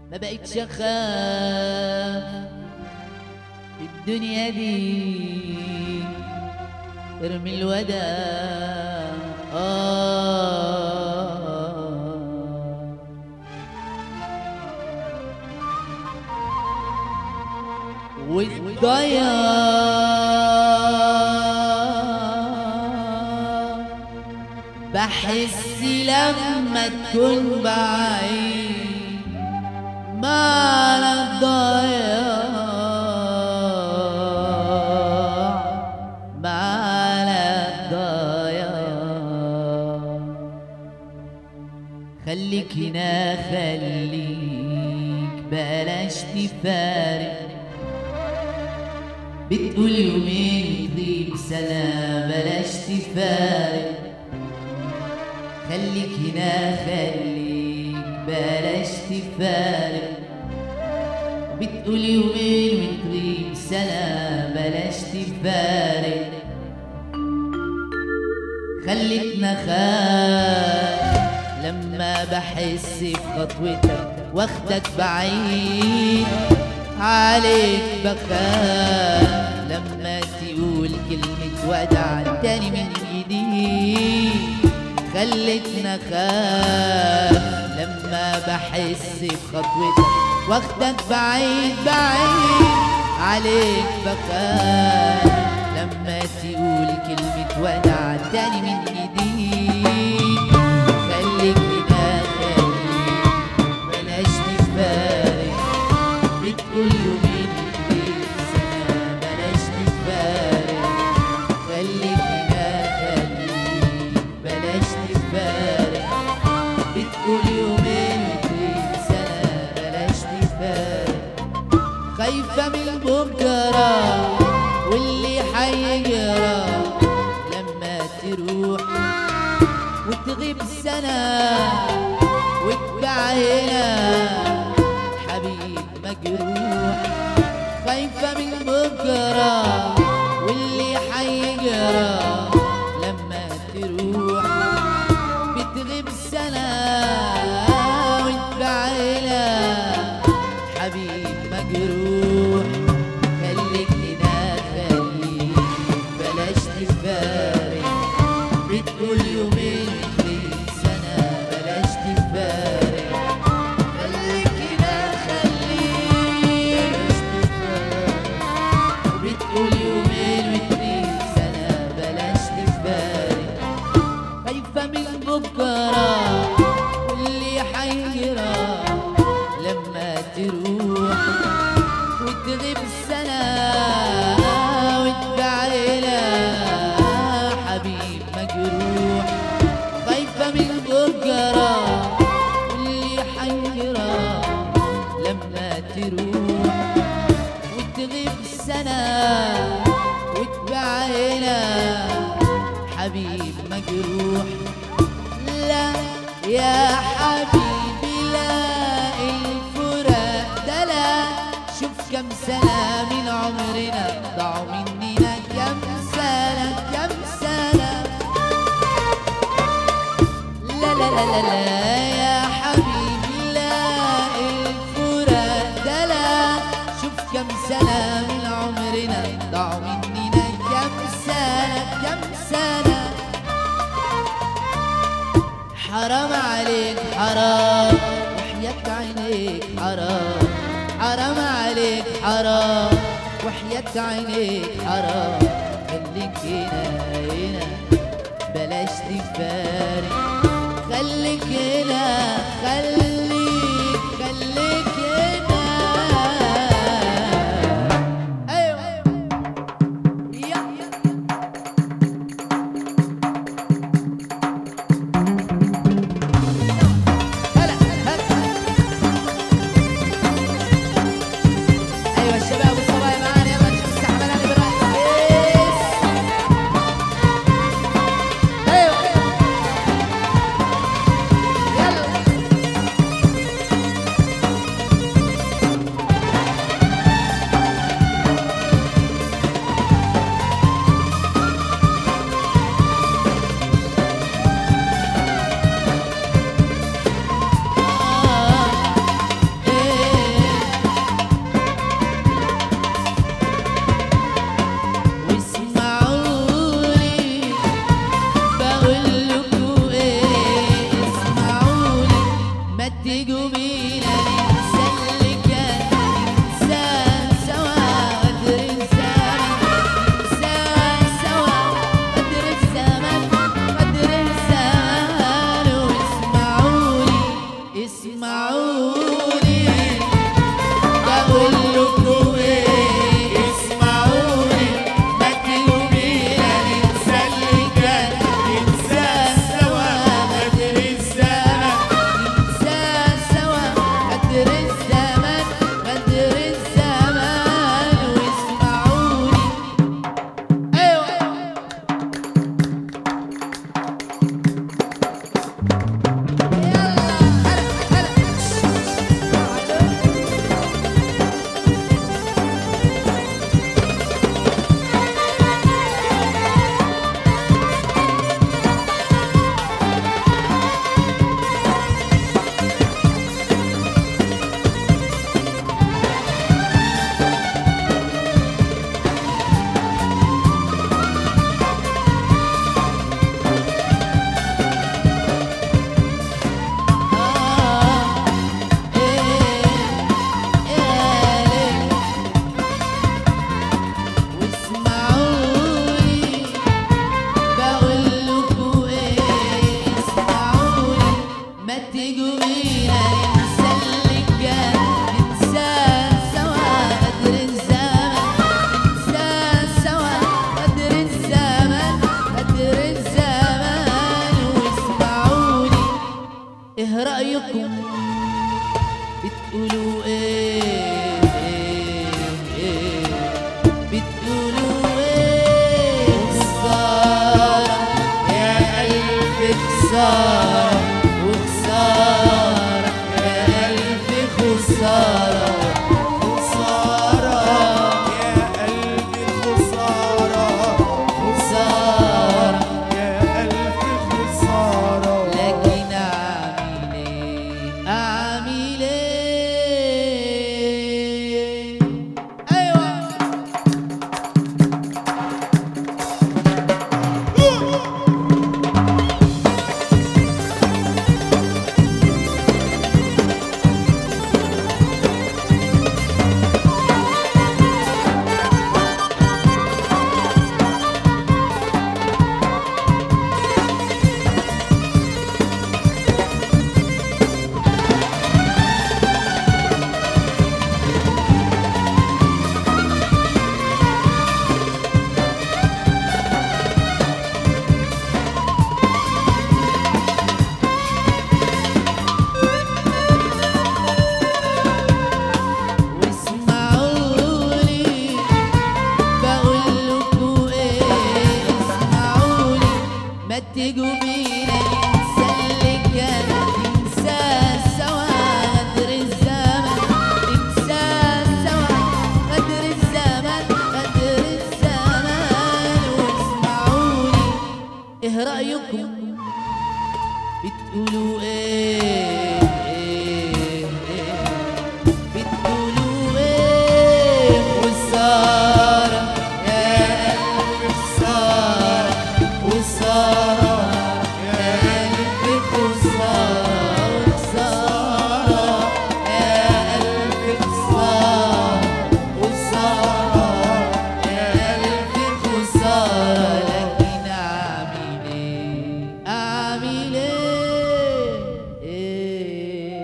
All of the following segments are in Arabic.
ما بقتش اخاف في الدنيا دي، ارمي الوداع والضياع بحس لما تكون بعيد معنى الضياع، معنى الضياع. خليك هنا خليك بلاش تفارق، بتقول يومين تغيب سنة بلاش تفارق. خليك هنا خليك بلاش تفارق، بتقول يومين وتغيب سنة بلاش تفارق. خليتنا خاف لما بحس بخطوتك واخدك بعيد عليك، بخاف لما تقول كلمة ودع تاني من جديد. خليتنا خاف لما بحس بخطوتك واخدك بعيد بعيد عليك، بخاف لما تقول كلمة ودع تاني من جديد. خليك هنا خليك بلاش تفارق، بتقول يومين تغيب سنة بلاش تفارق. خليك هنا خليك بلاش تفارق، بتقول يومين تغيب سنة بلاش تفارق. خايفة من بكرة واللي حيجرى لما تروح وتغيب سنة وتبقى هنا حبيب مجروح. خايفة من بكرة واللي حيجرى لما تروح بتغيب سنة وتبقى هنا حبيب مجروح. خليك هنا خليك بلاش تفارق، بتقول يومين تغيب سنة بلاش تفارق. خليك هنا خليك بتقول يومين وتغيب سنة بلاش تفارق. خايفة من بكرة واللي حيجرى لما تروح وتغيب سنة وتبقى عيلة حبيب مجروح. خايفة من بكرة واللي حيجرى لما تروح وتغيب سنة وتبقى عيلة حبيب مجروح. لا يا حبيبي لا، الفراق ده لا. شوف كم سنة من عمرنا ضاعوا مننا، كم سنة كم سنة. لا لا لا لا لا يا حبيبي لا، الفراق ده لا. شوف كم سنة من عمرنا ضاعوا مننا، كم سنة كم سنة. حرام عليك حرام وحياة عينيك حرام، حرام عليك حرام وحياة عينيك حرام. خليك هنا هنا بلاش تفارق. خليك هنا خليك خليك هنا. ايوه يا هلا هلا. ايوه الشباب والصبايا معانا، يلا نشوف استحمل علي بالرأس. ايوه يلا بينا ننسى اللي كان، ننسى سوا غدر الزمن، ننسى سوا غدر الزمن، غدر الزمن. واسمعوني اسمعوني بقول لكم ايه، اسمعوني ما تجوا بينا ننسى اللي كان، ننسى سوا غدر الزمن، ننسى سوا غدر الزمن، غدر الزمن. واسمعوني ايوه واسمعوني بقول لكم ايه، اسمعوني ما تجوا بينا ننسى اللي كان، ننسى سوا غدر الزمن، ننسى سوا غدر الزمن، غدر الزمن. واسمعوني ايه رأيكم بتقولوا ايه، بتقولوا ايه؟ خسارة يا قلبي خسارة، وخسارة يا قلبي خسارة، خسارة يا قلبي خسارة، خسارة. يا قلبي خسارة. لكن اعمل ايه، اعمل ايه؟ ايوه واسمعوني بقول لكم ايه، اسمعوني ما تجوا بينا ننسى اللي كان، ننسى سوا غدر الزمن، ننسى سوا غدر الزمن، غدر الزمن. واسمعوني ايه رأيكم بتقولوا ايه، بتقولوا ايه؟ خسارة يا قلبي خسارة، خسارة يا قلبي خسارة، خسارة يا قلبي خسارة، خسارة يا قلبي خسارة. لكن اعمل ايه، اعمل ايه؟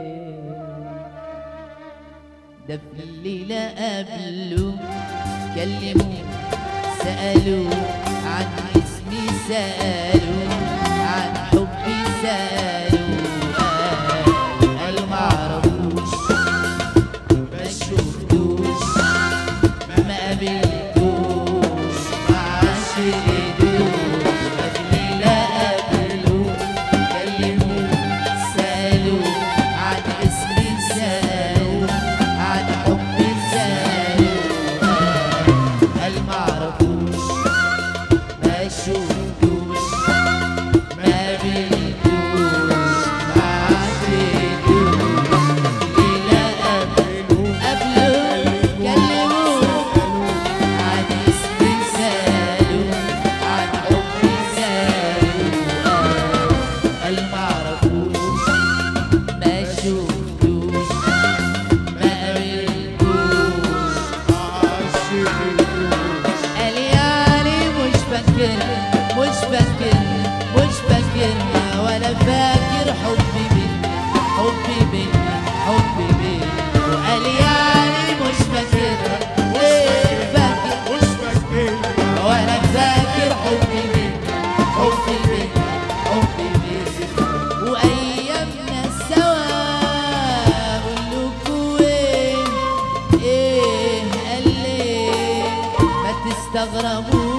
ده في الليلة قبله كلموا سألوا عن اسمي، سألوا عن حبي، سألوا قالوا معرفوش ما شفتوش ما قابلتوش ما عاشرتوش. ده في الليلة قبله كلموا سألوا عن اسمي، سألوا عن حبي، سألوا قال معرفوش ما شفتوش استغربوا